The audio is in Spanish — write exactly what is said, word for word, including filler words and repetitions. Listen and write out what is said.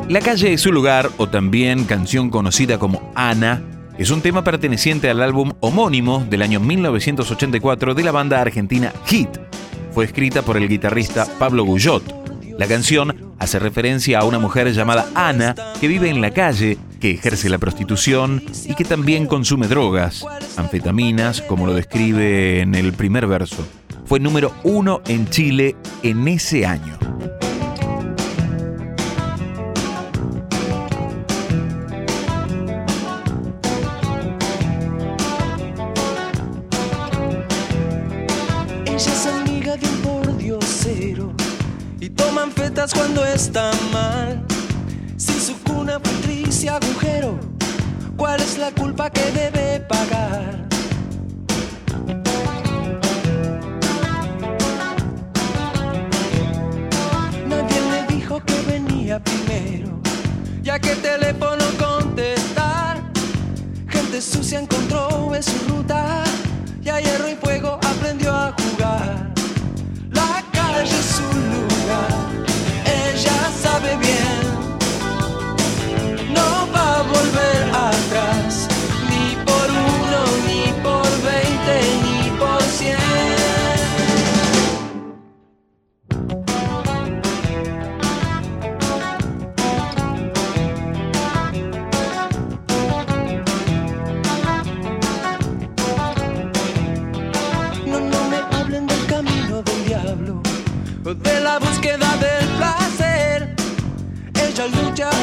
La calle es su lugar, o también canción conocida como Ana, es un tema perteneciente al álbum homónimo del año mil novecientos ochenta y cuatro de la banda argentina Hit. Fue escrita por el guitarrista Pablo Guyot. La canción hace referencia a una mujer llamada Ana que vive en la calle, que ejerce la prostitución y que también consume drogas, anfetaminas, como lo describe en el primer verso. Fue número uno en Chile en ese año. Ella es amiga de un pordiosero y toman fetas cuando está mal. Si su cuna fue triste agujero, ¿cuál es la culpa que debe pagar? Nadie le dijo que venía primero, ya que el teléfono contestar. Gente sucia encontró en su ruta y a hierro y fuego aprendió a jugar. La calle es su lugar, ella sabe bien. No va a volver atrás, ni por uno, ni por veinte, ni por cien. De la búsqueda del placer, ella lucha